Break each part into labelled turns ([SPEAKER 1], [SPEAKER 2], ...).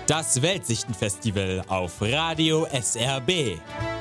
[SPEAKER 1] Das Weltsichtenfestival auf Radio SRB.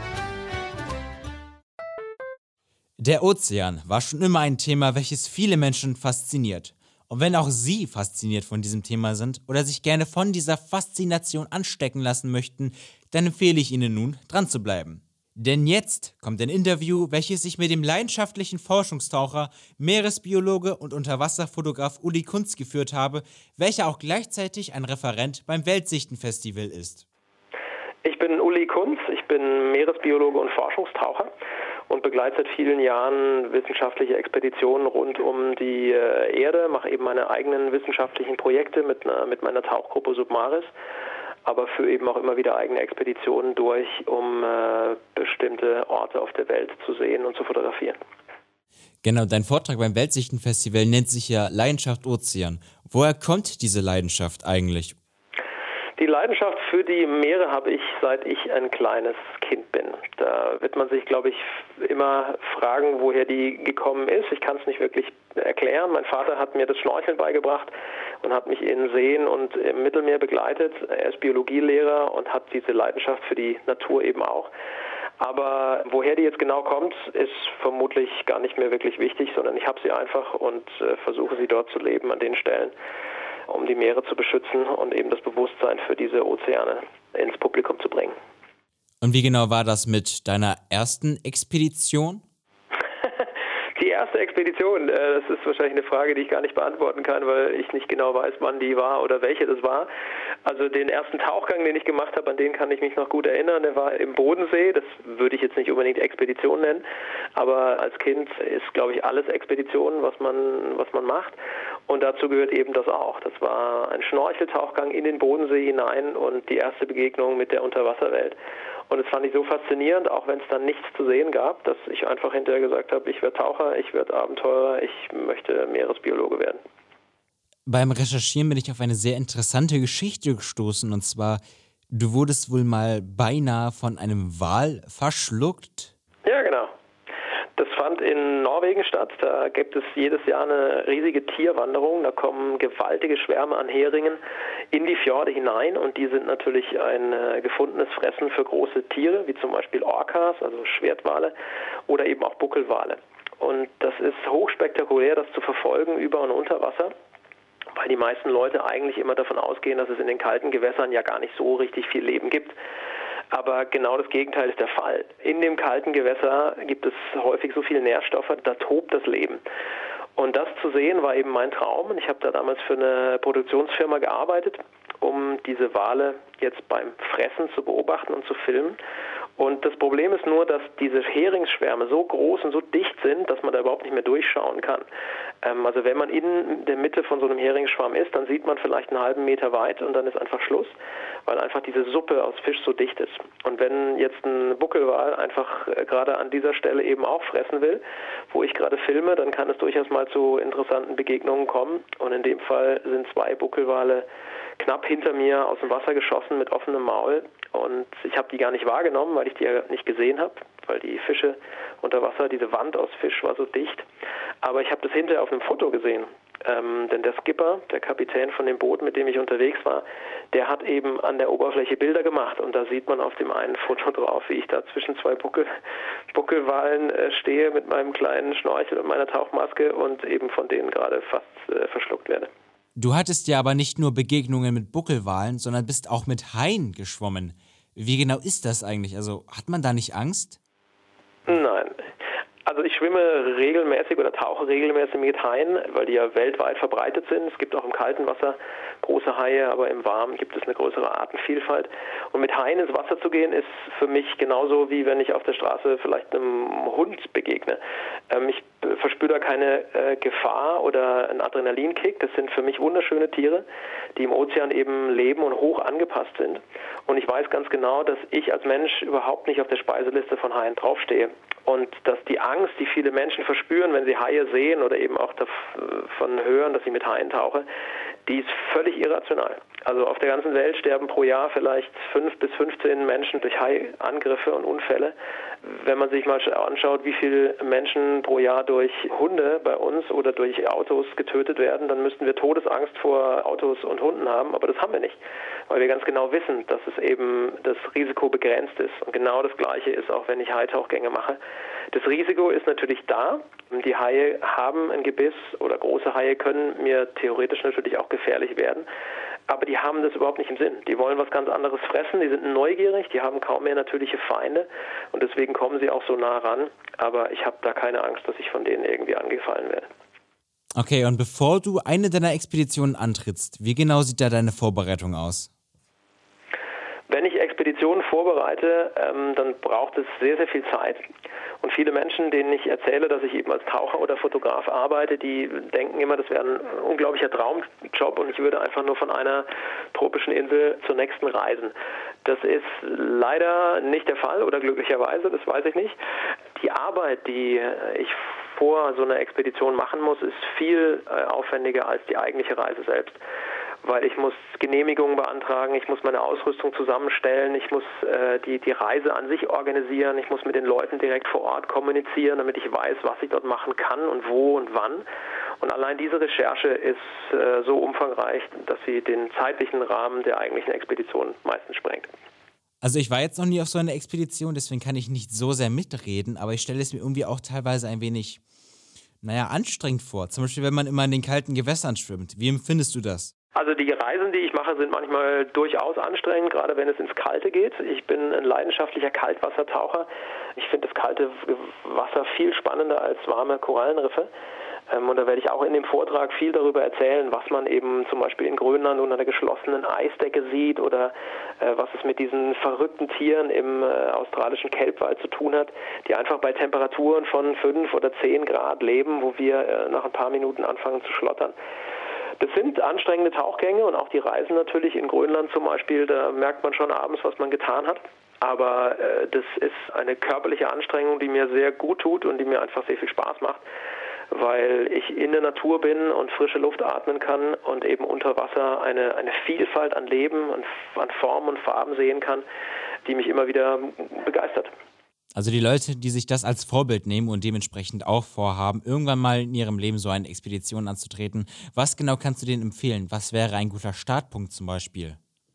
[SPEAKER 1] Der Ozean war schon immer ein Thema, welches viele Menschen fasziniert. Und wenn auch Sie fasziniert von diesem Thema sind oder sich gerne von dieser Faszination anstecken lassen möchten, dann empfehle ich Ihnen nun, dran zu bleiben. Denn jetzt kommt ein Interview, welches ich mit dem leidenschaftlichen Forschungstaucher, Meeresbiologe und Unterwasserfotograf Uli Kunz geführt habe, welcher auch gleichzeitig ein Referent beim Weltsichtenfestival ist.
[SPEAKER 2] Ich bin Uli Kunz, ich bin Meeresbiologe und Forschungstaucher und begleite seit vielen Jahren wissenschaftliche Expeditionen rund um die Erde, mache eben meine eigenen wissenschaftlichen Projekte mit meiner Tauchgruppe Submaris, aber führe eben auch immer wieder eigene Expeditionen durch, um bestimmte Orte auf der Welt zu sehen und zu fotografieren.
[SPEAKER 1] Genau, dein Vortrag beim Weltsichtenfestival nennt sich ja Leidenschaft Ozean. Woher kommt diese Leidenschaft eigentlich?
[SPEAKER 2] Die Leidenschaft für die Meere habe ich, seit ich ein kleines Kind bin. Da wird man sich, glaube ich, immer fragen, woher die gekommen ist. Ich kann es nicht wirklich erklären. Mein Vater hat mir das Schnorcheln beigebracht und hat mich in Seen und im Mittelmeer begleitet. Er ist Biologielehrer und hat diese Leidenschaft für die Natur eben auch. Aber woher die jetzt genau kommt, ist vermutlich gar nicht mehr wirklich wichtig, sondern ich habe sie einfach und versuche sie dort zu leben an den Stellen, um die Meere zu beschützen und eben das Bewusstsein für diese Ozeane ins Publikum zu bringen.
[SPEAKER 1] Und wie genau war das mit deiner ersten Expedition?
[SPEAKER 2] Die erste Expedition, das ist wahrscheinlich eine Frage, die ich gar nicht beantworten kann, weil ich nicht genau weiß, wann die war oder welche das war. Also den ersten Tauchgang, den ich gemacht habe, an den kann ich mich noch gut erinnern, der war im Bodensee. Das würde ich jetzt nicht unbedingt Expedition nennen, aber als Kind ist, glaube ich, alles Expedition, was man macht. Und dazu gehört eben das auch. Das war ein Schnorcheltauchgang in den Bodensee hinein und die erste Begegnung mit der Unterwasserwelt. Und das fand ich so faszinierend, auch wenn es dann nichts zu sehen gab, dass ich einfach hinterher gesagt habe, ich werde Taucher, ich werde Abenteurer, ich möchte Meeresbiologe werden.
[SPEAKER 1] Beim Recherchieren bin ich auf eine sehr interessante Geschichte gestoßen, und zwar, du wurdest wohl mal beinahe von einem Wal verschluckt?
[SPEAKER 2] Ja, genau. Das fand in Norwegen statt. Da gibt es jedes Jahr eine riesige Tierwanderung. Da kommen gewaltige Schwärme an Heringen in die Fjorde hinein und die sind natürlich ein gefundenes Fressen für große Tiere, wie zum Beispiel Orcas, also Schwertwale, oder eben auch Buckelwale. Und das ist hochspektakulär, das zu verfolgen über und unter Wasser, weil die meisten Leute eigentlich immer davon ausgehen, dass es in den kalten Gewässern ja gar nicht so richtig viel Leben gibt. Aber genau das Gegenteil ist der Fall. In dem kalten Gewässer gibt es häufig so viele Nährstoffe, da tobt das Leben. Und das zu sehen war eben mein Traum. Und ich habe da damals für eine Produktionsfirma gearbeitet, um diese Wale jetzt beim Fressen zu beobachten und zu filmen. Und das Problem ist nur, dass diese Heringsschwärme so groß und so dicht sind, dass man da überhaupt nicht mehr durchschauen kann. Also wenn man in der Mitte von so einem Heringsschwarm ist, dann sieht man vielleicht einen halben Meter weit und dann ist einfach Schluss, weil einfach diese Suppe aus Fisch so dicht ist. Und wenn jetzt ein Buckelwal einfach gerade an dieser Stelle eben auch fressen will, wo ich gerade filme, dann kann es durchaus mal zu interessanten Begegnungen kommen. Und in dem Fall sind 2 Buckelwale knapp hinter mir aus dem Wasser geschossen mit offenem Maul. Und ich habe die gar nicht wahrgenommen, weil ich die ja nicht gesehen habe, weil die Fische unter Wasser, diese Wand aus Fisch war so dicht. Aber ich habe das hinterher auf einem Foto gesehen. Denn der Skipper, der Kapitän von dem Boot, mit dem ich unterwegs war, der hat eben an der Oberfläche Bilder gemacht. Und da sieht man auf dem einen Foto drauf, wie ich da zwischen 2 Buckelwalen stehe mit meinem kleinen Schnorchel und meiner Tauchmaske und eben von denen gerade fast verschluckt werde.
[SPEAKER 1] Du hattest ja aber nicht nur Begegnungen mit Buckelwalen, sondern bist auch mit Haien geschwommen. Wie genau ist das eigentlich? Also hat man da nicht Angst?
[SPEAKER 2] Nein. Also ich schwimme regelmäßig oder tauche regelmäßig mit Haien, weil die ja weltweit verbreitet sind. Es gibt auch im kalten Wasser große Haie, aber im warmen gibt es eine größere Artenvielfalt. Und mit Haien ins Wasser zu gehen, ist für mich genauso, wie wenn ich auf der Straße vielleicht einem Hund begegne. Ich verspüre da keine Gefahr oder einen Adrenalinkick. Das sind für mich wunderschöne Tiere, die im Ozean eben leben und hoch angepasst sind. Und ich weiß ganz genau, dass ich als Mensch überhaupt nicht auf der Speiseliste von Haien draufstehe. Und dass die Angst, die viele Menschen verspüren, wenn sie Haie sehen oder eben auch davon hören, dass ich mit Haien tauche, die ist völlig irrational. Also auf der ganzen Welt sterben pro Jahr vielleicht 5 bis 15 Menschen durch Haiangriffe und Unfälle. Wenn man sich mal anschaut, wie viele Menschen pro Jahr durch Hunde bei uns oder durch Autos getötet werden, dann müssten wir Todesangst vor Autos und Hunden haben, aber das haben wir nicht, weil wir ganz genau wissen, dass es eben das Risiko begrenzt ist. Und genau das Gleiche ist auch, wenn ich Haitauchgänge mache. Das Risiko ist natürlich da. Die Haie haben ein Gebiss oder große Haie können mir theoretisch natürlich auch gefährlich werden. Aber die haben das überhaupt nicht im Sinn. Die wollen was ganz anderes fressen, die sind neugierig, die haben kaum mehr natürliche Feinde und deswegen kommen sie auch so nah ran. Aber ich habe da keine Angst, dass ich von denen irgendwie angefallen werde.
[SPEAKER 1] Okay, und bevor du eine deiner Expeditionen antrittst, wie genau sieht da deine Vorbereitung aus?
[SPEAKER 2] Wenn ich Expeditionen vorbereite, dann braucht es sehr, sehr viel Zeit. Und viele Menschen, denen ich erzähle, dass ich eben als Taucher oder Fotograf arbeite, die denken immer, das wäre ein unglaublicher Traumjob und ich würde einfach nur von einer tropischen Insel zur nächsten reisen. Das ist leider nicht der Fall oder glücklicherweise, das weiß ich nicht. Die Arbeit, die ich vor so einer Expedition machen muss, ist viel aufwendiger als die eigentliche Reise selbst. Weil ich muss Genehmigungen beantragen, ich muss meine Ausrüstung zusammenstellen, ich muss die Reise an sich organisieren, ich muss mit den Leuten direkt vor Ort kommunizieren, damit ich weiß, was ich dort machen kann und wo und wann. Und allein diese Recherche ist so umfangreich, dass sie den zeitlichen Rahmen der eigentlichen Expedition meistens sprengt.
[SPEAKER 1] Also ich war jetzt noch nie auf so einer Expedition, deswegen kann ich nicht so sehr mitreden, aber ich stelle es mir irgendwie auch teilweise ein wenig, anstrengend vor. Zum Beispiel, wenn man immer in den kalten Gewässern schwimmt. Wie empfindest du das?
[SPEAKER 2] Also die Reisen, die ich mache, sind manchmal durchaus anstrengend, gerade wenn es ins Kalte geht. Ich bin ein leidenschaftlicher Kaltwassertaucher. Ich finde das kalte Wasser viel spannender als warme Korallenriffe. Und da werde ich auch in dem Vortrag viel darüber erzählen, was man eben zum Beispiel in Grönland unter einer geschlossenen Eisdecke sieht oder was es mit diesen verrückten Tieren im australischen Kelbwald zu tun hat, die einfach bei Temperaturen von 5 oder 10 Grad leben, wo wir nach ein paar Minuten anfangen zu schlottern. Das sind anstrengende Tauchgänge und auch die Reisen natürlich in Grönland zum Beispiel, da merkt man schon abends, was man getan hat. Aber das ist eine körperliche Anstrengung, die mir sehr gut tut und die mir einfach sehr viel Spaß macht, weil ich in der Natur bin und frische Luft atmen kann und eben unter Wasser eine Vielfalt an Leben und an Formen und Farben sehen kann, die mich immer wieder begeistert.
[SPEAKER 1] Also die Leute, die sich das als Vorbild nehmen und dementsprechend auch vorhaben, irgendwann mal in ihrem Leben so eine Expedition anzutreten, was genau kannst du denen empfehlen? Was wäre ein guter Startpunkt zum Beispiel?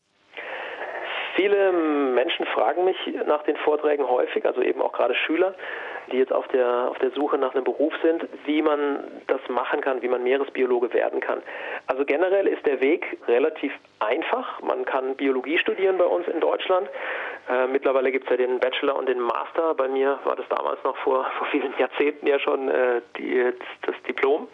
[SPEAKER 2] Viele Menschen fragen mich nach den Vorträgen häufig, also eben auch gerade Schüler, die jetzt auf der Suche nach einem Beruf sind, wie man das machen kann, wie man Meeresbiologe werden kann. Also generell ist der Weg relativ einfach. Man kann Biologie studieren bei uns in Deutschland. Mittlerweile gibt es ja den Bachelor und den Master. Bei mir war das damals noch vor vielen Jahrzehnten ja schon das Diplom.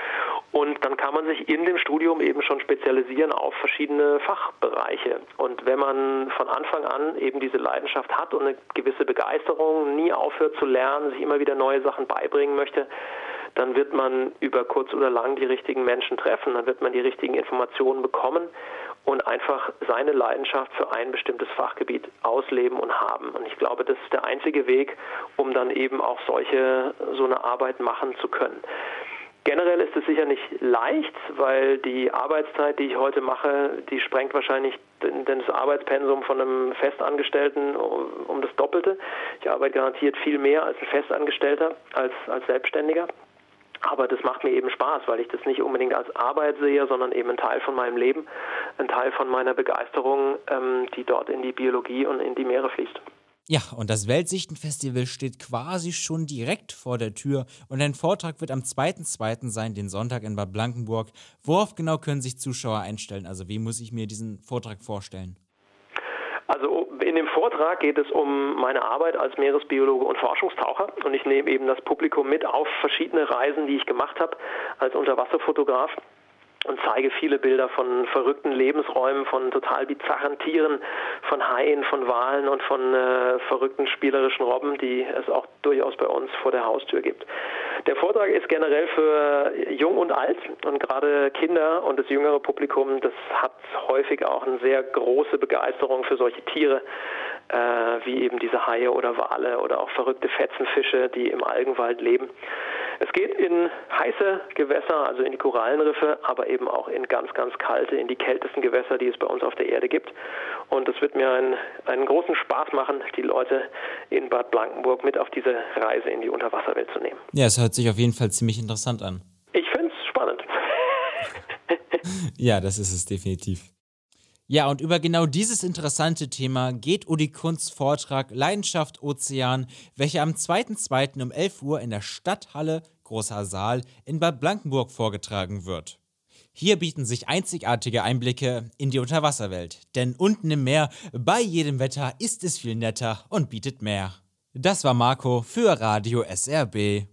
[SPEAKER 2] Und dann kann man sich in dem Studium eben schon spezialisieren auf verschiedene Fachbereiche. Und wenn man von Anfang an eben diese Leidenschaft hat und eine gewisse Begeisterung, nie aufhört zu lernen, sich immer wieder neue Sachen beibringen möchte, dann wird man über kurz oder lang die richtigen Menschen treffen, dann wird man die richtigen Informationen bekommen und einfach seine Leidenschaft für ein bestimmtes Fachgebiet ausleben und haben. Und ich glaube, das ist der einzige Weg, um dann eben auch so eine Arbeit machen zu können. Generell ist es sicher nicht leicht, weil die Arbeitszeit, die ich heute mache, die sprengt wahrscheinlich das Arbeitspensum von einem Festangestellten um das Doppelte. Ich arbeite garantiert viel mehr als ein Festangestellter, als Selbstständiger. Aber das macht mir eben Spaß, weil ich das nicht unbedingt als Arbeit sehe, sondern eben ein Teil von meinem Leben, ein Teil von meiner Begeisterung, die dort in die Biologie und in die Meere fließt.
[SPEAKER 1] Ja, und das Weltsichtenfestival steht quasi schon direkt vor der Tür und dein Vortrag wird am 2.2. sein, den Sonntag in Bad Blankenburg. Worauf genau können sich Zuschauer einstellen? Also wie muss ich mir diesen Vortrag vorstellen?
[SPEAKER 2] Also in dem Vortrag geht es um meine Arbeit als Meeresbiologe und Forschungstaucher und ich nehme eben das Publikum mit auf verschiedene Reisen, die ich gemacht habe als Unterwasserfotograf. Und zeige viele Bilder von verrückten Lebensräumen, von total bizarren Tieren, von Haien, von Walen und von verrückten spielerischen Robben, die es auch durchaus bei uns vor der Haustür gibt. Der Vortrag ist generell für jung und alt und gerade Kinder und das jüngere Publikum, das hat häufig auch eine sehr große Begeisterung für solche Tiere, wie eben diese Haie oder Wale oder auch verrückte Fetzenfische, die im Algenwald leben. Es geht in heiße Gewässer, also in die Korallenriffe, aber eben auch in ganz, ganz kalte, in die kältesten Gewässer, die es bei uns auf der Erde gibt. Und es wird mir einen großen Spaß machen, die Leute in Bad Blankenburg mit auf diese Reise in die Unterwasserwelt zu nehmen.
[SPEAKER 1] Ja, es hört sich auf jeden Fall ziemlich interessant an.
[SPEAKER 2] Ich finde es spannend.
[SPEAKER 1] Ja, das ist es definitiv. Ja, und über genau dieses interessante Thema geht Udi Kunz' Vortrag Leidenschaft Ozean, welcher am 2.2. um 11 Uhr in der Stadthalle Großer Saal in Bad Blankenburg vorgetragen wird. Hier bieten sich einzigartige Einblicke in die Unterwasserwelt, denn unten im Meer, bei jedem Wetter, ist es viel netter und bietet mehr. Das war Marco für Radio SRB.